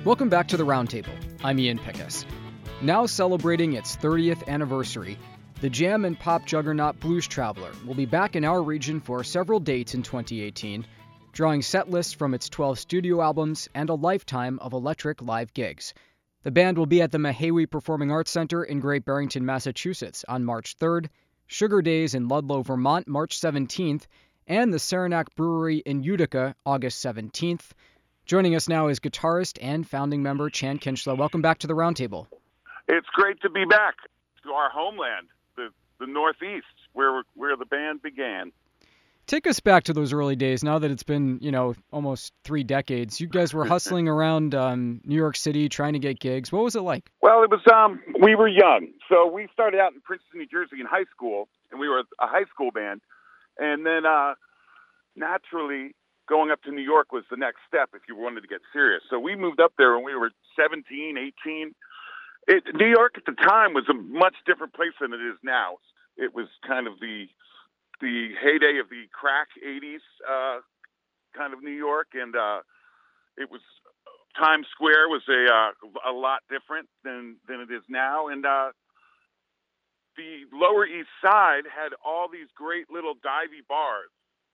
Welcome back to the Roundtable. I'm Ian Pickus. Now celebrating its 30th anniversary, the jam and pop juggernaut Blues Traveler will be back in our region for several dates in 2018, drawing set lists from its 12 studio albums and a lifetime of electric live gigs. The band will be at the Mahawi Performing Arts Center in Great Barrington, Massachusetts on March 3rd, Sugar Days in Ludlow, Vermont, March 17th, and the Saranac Brewery in Utica, August 17th. Joining us now is guitarist and founding member Chan Kinchla. Welcome back to the Roundtable. It's great to be back to our homeland, the Northeast, where the band began. Take us back to those early days. Now that it's been, almost 3 decades, you guys were hustling around New York City trying to get gigs. What was it like? Well, it was we were young, so we started out in Princeton, New Jersey, in high school, and we were a high school band, and then naturally, going up to New York was the next step if you wanted to get serious. So we moved up there when we were 17, 18. New York at the time was a much different place than it is now. It was kind of the heyday of the crack 80s kind of New York, and it was Times Square was a lot different than it is now, and the Lower East Side had all these great little divey bars.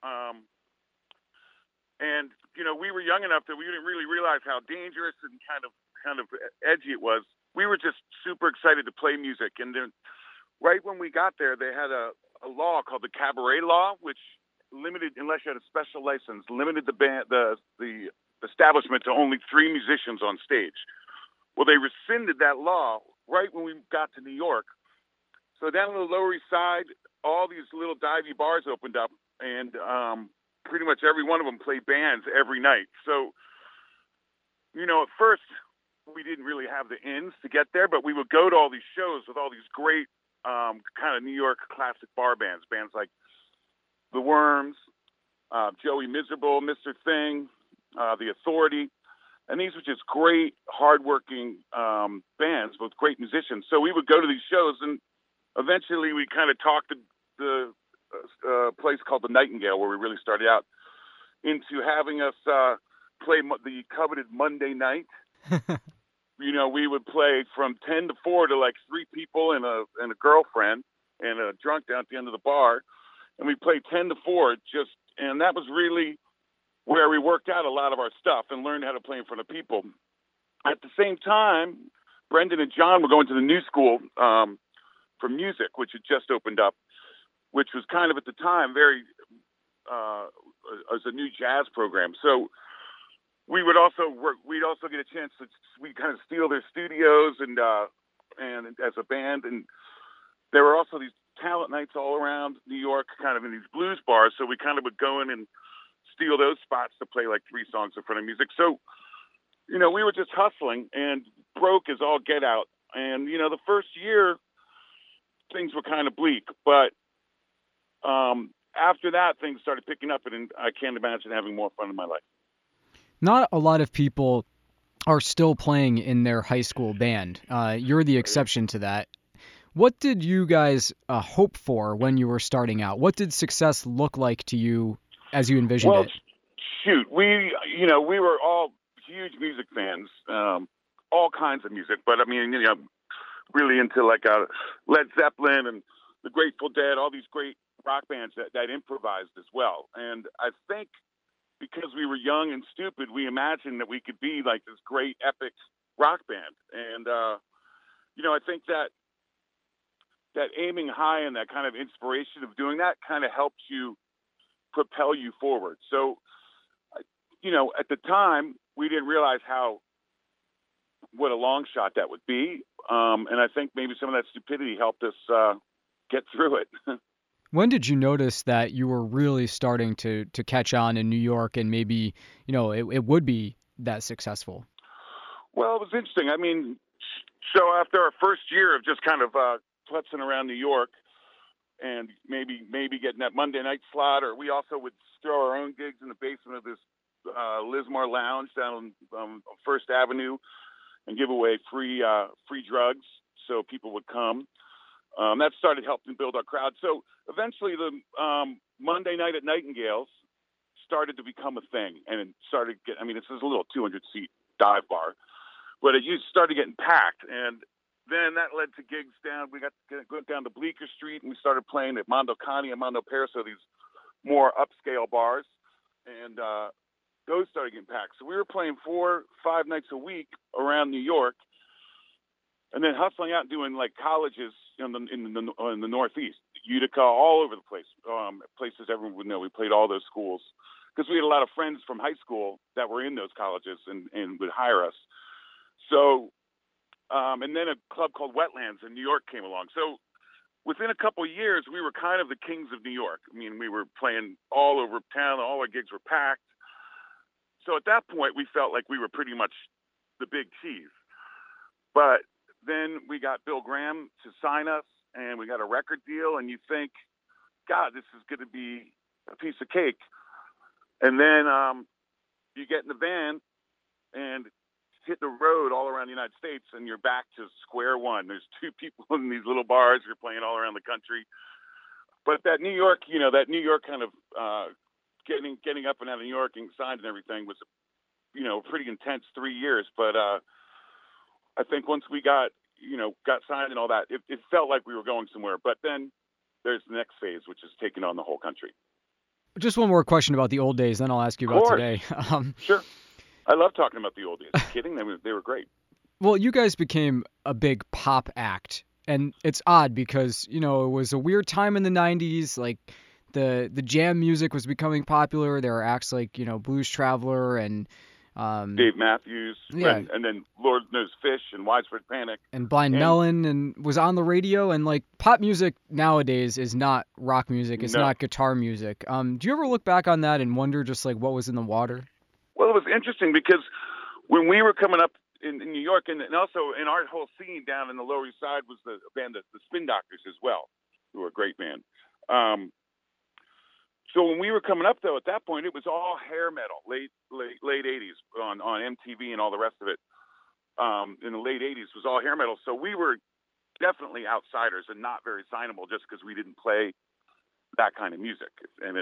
And, we were young enough that we didn't really realize how dangerous and kind of edgy it was. We were just super excited to play music. And then right when we got there, they had a law called the Cabaret Law, which limited, unless you had a special license, limited the establishment to only 3 musicians on stage. Well, they rescinded that law right when we got to New York. So down on the Lower East Side, all these little divey bars opened up, and pretty much every one of them played bands every night. So, at first we didn't really have the ins to get there, but we would go to all these shows with all these great kind of New York classic bar bands like The Worms, Joey Miserable, Mr. Thing, The Authority. And these were just great, hardworking bands with great musicians. So we would go to these shows, and eventually we kind of talked the place called the Nightingale, where we really started out, into having us play the coveted Monday night. We would play from 10 to 4 to like 3 people and a girlfriend and a drunk down at the end of the bar, and we played 10 to 4 and that was really where we worked out a lot of our stuff and learned how to play in front of people. At the same time, Brendan and John were going to the New School for Music, which had just opened up, which was kind of at the time very as a new jazz program. So we would also we'd also get a chance to kind of steal their studios and as a band, and there were also these talent nights all around New York, kind of in these blues bars. So we kind of would go in and steal those spots to play like 3 songs in front of music. So we were just hustling and broke as all get out. And the first year things were kind of bleak, but after that, things started picking up, and I can't imagine having more fun in my life. Not a lot of people are still playing in their high school band. You're the exception to that. What did you guys hope for when you were starting out? What did success look like to you as you envisioned it? Shoot, we were all huge music fans, all kinds of music, but I mean, really into like Led Zeppelin and the Grateful Dead, all these great rock bands that improvised as well. And I think because we were young and stupid, we imagined that we could be like this great epic rock band. And, I think that aiming high and that kind of inspiration of doing that kind of helps you propel you forward. So, at the time we didn't realize what a long shot that would be. And I think maybe some of that stupidity helped us get through it. When did you notice that you were really starting to catch on in New York, and maybe, it would be that successful? Well, it was interesting. I mean, so after our first year of just kind of putzing around New York and maybe getting that Monday night slot, or we also would throw our own gigs in the basement of this Lismar Lounge down on First Avenue and give away free drugs so people would come. That started helping build our crowd. So eventually the Monday night at Nightingales started to become a thing, and it started this is a little 200-seat dive bar. but it started getting packed, and then that led to gigs down. We went down to Bleecker Street, and we started playing at Mondo Cani and Mondo Paris, so these more upscale bars, and those started getting packed. So we were playing 4-5 nights a week around New York, and then hustling out and doing like colleges in the Northeast, Utica, all over the place, places everyone would know. We played all those schools because we had a lot of friends from high school that were in those colleges and would hire us. So, and then a club called Wetlands in New York came along. So within a couple of years, we were kind of the kings of New York. I mean, we were playing all over town. All our gigs were packed. So at that point, we felt like we were pretty much the big cheese. But then we got Bill Graham to sign us, and we got a record deal, and you think, God, this is going to be a piece of cake. And then you get in the van and hit the road all around the United States, and you're back to square one. There's 2 people in these little bars. You're playing all around the country. But that New York kind of getting up and out of New York and signed and everything was, a pretty intense 3 years. But I think once we got signed and all that, it felt like we were going somewhere. But then there's the next phase, which is taking on the whole country. Just one more question about the old days, then I'll ask you about today. Sure. I love talking about the old days. Kidding? They were great. Well, you guys became a big pop act, and it's odd because, it was a weird time in the 90s. Like, the jam music was becoming popular. There were acts like, Blues Traveler and Dave Matthews, yeah. and then Lord Knows Fish and Widespread Panic. And Blind Melon, and was on the radio. And, like, pop music nowadays is not rock music. It's not guitar music. Do you ever look back on that and wonder just, like, what was in the water? Well, it was interesting because when we were coming up in New York, and also in our whole scene down in the Lower East Side was the band, the Spin Doctors as well, who were a great band. So when we were coming up, though, at that point, it was all hair metal, late 80s on MTV and all the rest of it. In the late 80s was all hair metal. So we were definitely outsiders and not very signable just because we didn't play that kind of music. And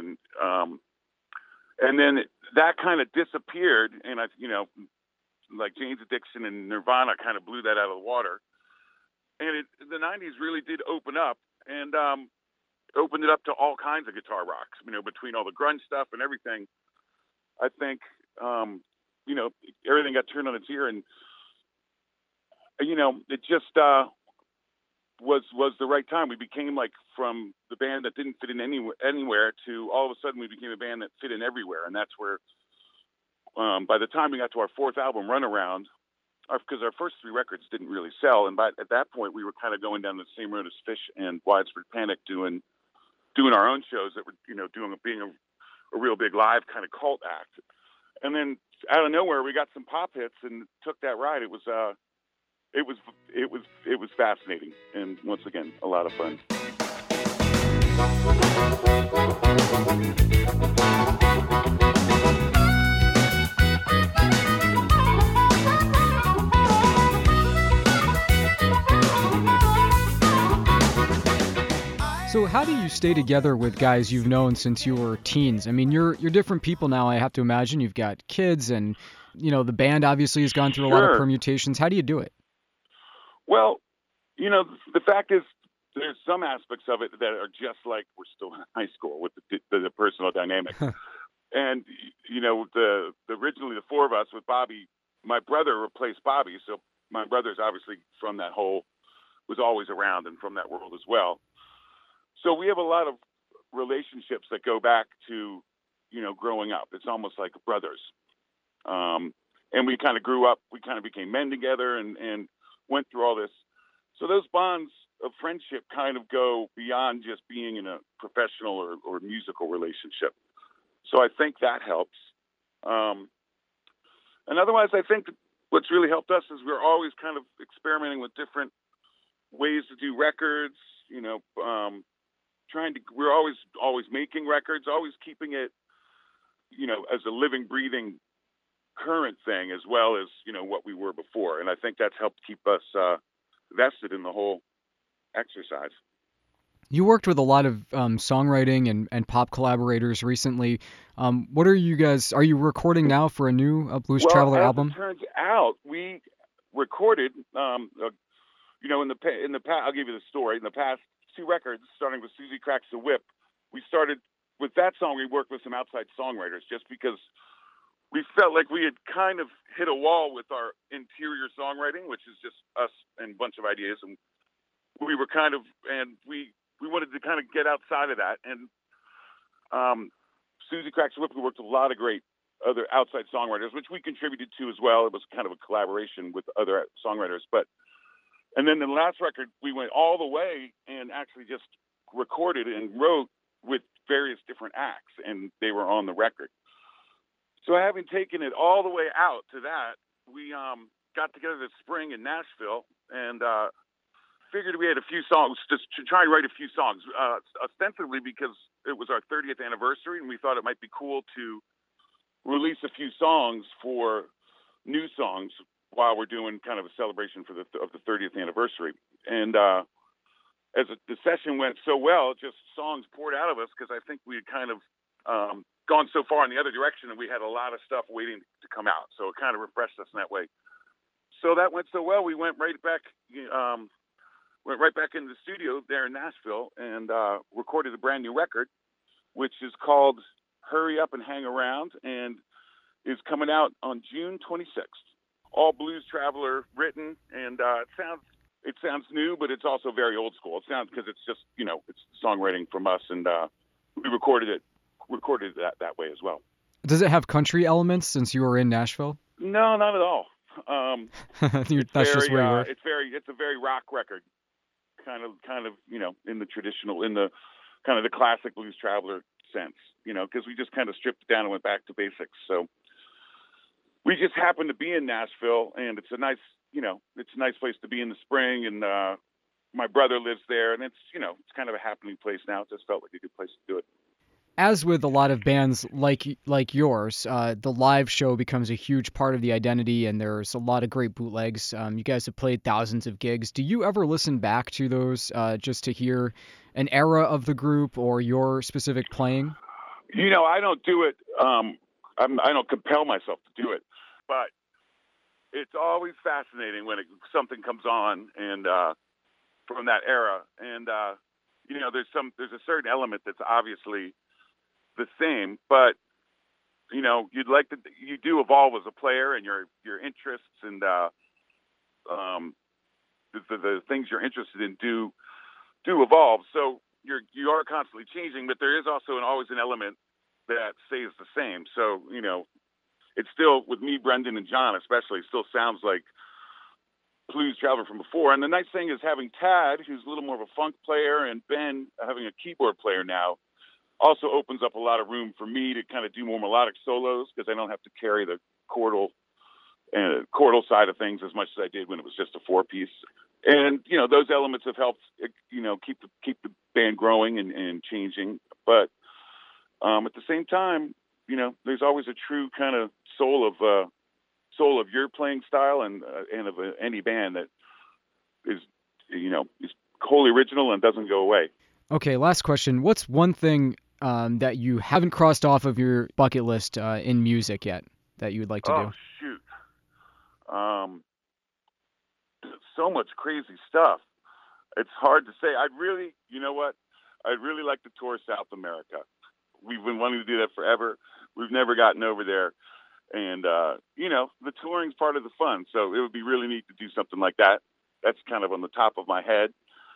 then that kind of disappeared, and like Jane's Addiction and Nirvana kind of blew that out of the water. And the 90s really did open up, and opened it up to all kinds of guitar rocks, between all the grunge stuff and everything. I think, everything got turned on its ear, and, it just was the right time. We became like from the band that didn't fit in anywhere to all of a sudden we became a band that fit in everywhere. And that's where, by the time we got to our 4th album, Runaround, because our first 3 records didn't really sell. And at that point we were kind of going down the same road as Fish and Widespread Panic, doing our own shows that were, being a real big live kind of cult act. And then out of nowhere, we got some pop hits and took that ride. It was fascinating. And once again, a lot of fun. So how do you stay together with guys you've known since you were teens? I mean, you're different people now, I have to imagine. You've got kids, and, the band obviously has gone through a lot of permutations. How do you do it? Well, the fact is there's some aspects of it that are just like we're still in high school with the personal dynamic. And, originally the 4 of us with Bobby, my brother replaced Bobby. So my brother's obviously from that was always around and from that world as well. So we have a lot of relationships that go back to, growing up. It's almost like brothers. And we kind of grew up, we kind of became men together and went through all this. So those bonds of friendship kind of go beyond just being in a professional or musical relationship. So I think that helps. And otherwise, I think what's really helped us is we're always kind of experimenting with different ways to do records, we're always making records, always keeping it, as a living, breathing, current thing, as well as, what we were before. And I think that's helped keep us vested in the whole exercise. You worked with a lot of songwriting and pop collaborators recently. What are you recording now for a new Blues Traveler album? Well, as it turns out, we recorded, in the past, I'll give you the story. In the past 2 records, starting with Susie Cracks the Whip, we started with that song. We worked with some outside songwriters just because we felt like we had kind of hit a wall with our interior songwriting, which is just us and a bunch of ideas. And we were we wanted to kind of get outside of that. And Susie Cracks the Whip, we worked with a lot of great other outside songwriters, which we contributed to as well. It was kind of a collaboration with other songwriters. And then the last record, we went all the way and actually just recorded and wrote with various different acts, and they were on the record. So having taken it all the way out to that, we got together this spring in Nashville and figured we had a few songs just to try and write a few songs, ostensibly because it was our 30th anniversary, and we thought it might be cool to release a few songs for new songs while we're doing kind of a celebration of the 30th anniversary. And as the session went so well, just songs poured out of us because I think we had kind of gone so far in the other direction and we had a lot of stuff waiting to come out. So it kind of refreshed us in that way. So that went so well, we went right back into the studio there in Nashville and recorded a brand new record, which is called Hurry Up and Hang Around, and is coming out on June 26th. All Blues Traveler written, and it sounds new, but it's also very old school. It sounds, because it's just, it's songwriting from us, and we recorded it that way as well. Does it have country elements since you were in Nashville? No, not at all. That's just where you were. It's a very rock record, kind of, in the traditional, in the kind of the classic Blues Traveler sense, because we just kind of stripped it down and went back to basics. So we just happened to be in Nashville, and it's a nice place to be in the spring. And my brother lives there, and it's kind of a happening place now. It just felt like a good place to do it. As with a lot of bands like yours, the live show becomes a huge part of the identity, and there's a lot of great bootlegs. You guys have played thousands of gigs. Do you ever listen back to those just to hear an era of the group or your specific playing? I don't do it. I don't compel myself to do it, but it's always fascinating when something comes on and from that era, and there's a certain element that's obviously the same, but you do evolve as a player, and your interests and the things you're interested in do evolve. So you are constantly changing, but there is also always an element that stays the same. So it's still, with me, Brendan, and John especially, still sounds like Blues Traveler from before. And the nice thing is having Tad, who's a little more of a funk player, and Ben having a keyboard player now, also opens up a lot of room for me to kind of do more melodic solos, because I don't have to carry the chordal side of things as much as I did when it was just a 4-piece. And those elements have helped keep the band growing and changing. But at the same time, there's always a true kind of soul of your playing style and of any band that is wholly original and doesn't go away. Okay, last question. What's one thing that you haven't crossed off of your bucket list in music yet that you would like to do? Oh, shoot. So much crazy stuff. It's hard to say. I'd really like to tour South America. We've been wanting to do that forever. We've never gotten over there. And, the touring's part of the fun. So it would be really neat to do something like that. That's kind of on the top of my head.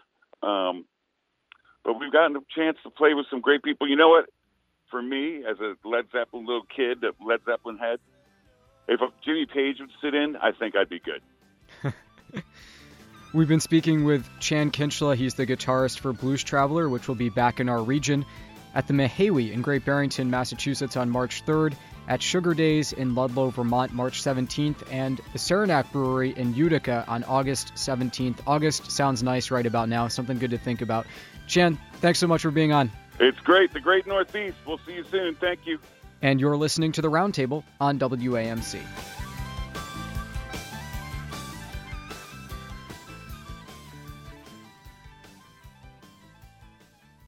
But we've gotten a chance to play with some great people. You know what? For me, as a Led Zeppelin little kid that Led Zeppelin had, if Jimmy Page would sit in, I think I'd be good. We've been speaking with Chan Kinchla. He's the guitarist for Blues Traveler, which will be back in our region at the Mehawi in Great Barrington, Massachusetts on March 3rd, at Sugar Days in Ludlow, Vermont, March 17th, and the Saranac Brewery in Utica on August 17th. August sounds nice right about now, something good to think about. Chan, thanks so much for being on. It's great. The Great Northeast. We'll see you soon. Thank you. And you're listening to The Roundtable on WAMC.